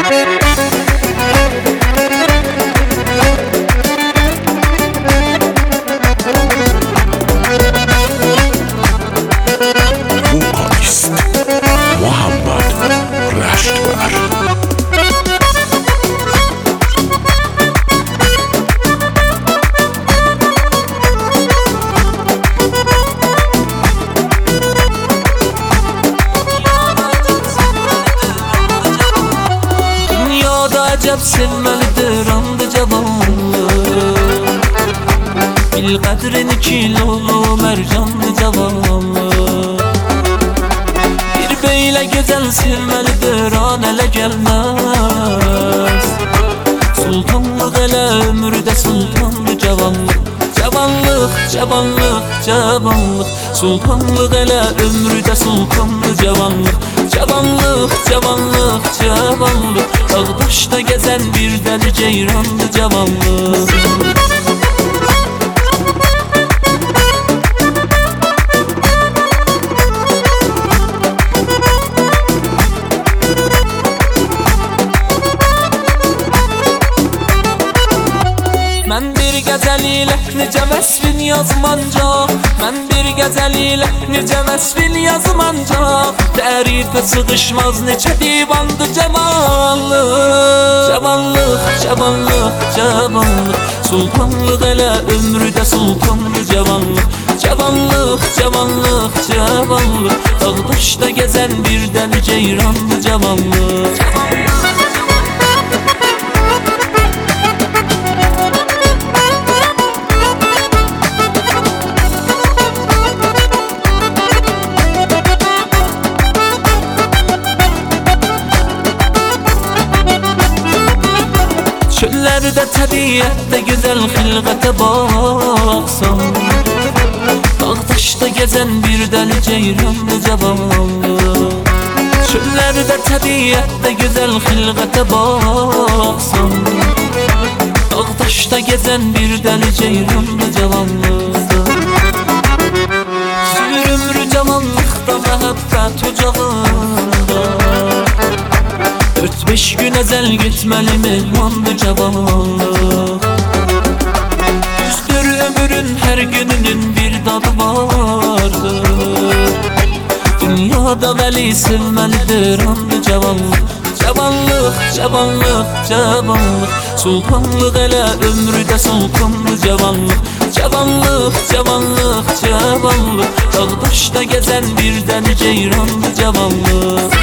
Vokalist Muhammed Reştver. Dünyada acep sevmelidir andı cavanlık. Bil kadrini kilolu mercanlı cavanlık. Bir beyle güzel sevmelidir an ele gelmez. Sultanlık ele ömrüde sultanlı cavanlık. Cavanlık, cavanlık, cavanlık. Sultanlık ele ömrüde sultanlı cavanlık. Cavanlık, cavanlık, cavanlık. Dağ taşta gezen bir deli ceyranlı cavanlık. Mən bir gəzəl ilə necə vəsfin yazmancaq. Mən bir gəzəl ilə necə vəsfin yazmancaq. Tərifə sığışmaz neçə divandı cavanlıq. Cavanlıq, cavanlıq, cavanlıq. Sultanlıq elə ömrüdə sultanlı cavanlıq. Cavanlıq, cavanlıq, cavanlıq. Dağ daşda gəzən bir dəli ceyranlı cavanlıq. Çöllerde təbiyyətdə gözəl xilqətə baxsam. Dağ taşda gəzən bir dəli ceyranlı cavanlıq. Çöllerde təbiyyətdə gözəl xilqətə baxsam. Dağ taşda gəzən bir dəli ceyranlı cavanlıq. Sürür ömrü cavanlıqda məhəbbət ocağında. 4-5 gün əzəl getməli mehmandı cavanlıq. Düzdür ömrün hər gününün bir dadı vardır. Dünyada vəli sevməlidir andı cavanlıq. Cavanlıq, cavanlıq, cavanlıq. Sultanlıq elə ömrüdə sultanlı cavanlıq. Cavanlıq, cavanlıq, cavanlıq. Dağ daşda gəzən bir dəli ceyranlı cavanlıq.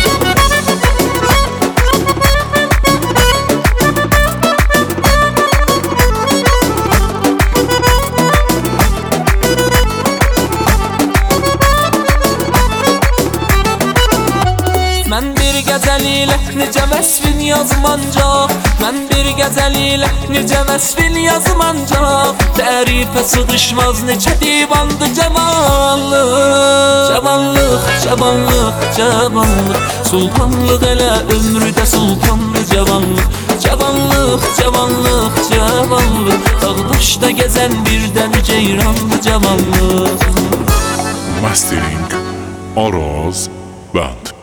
Mən bir gəzəl ilə necə vəsfin yazmancaq. Mən bir gəzəl ilə necə vəsfin yazmancaq. Tərifə sığışmaz neçə divandı cavanlıq. Cavanlıq, cavanlıq, cavanlıq. Sultanlıq elə ömrüdə sultanlı cavanlıq. Cavanlıq, cavanlıq, cavanlıq. Dağ daşda gəzən bir dəli ceyranlı cavanlıq. Mastering Oroz Band.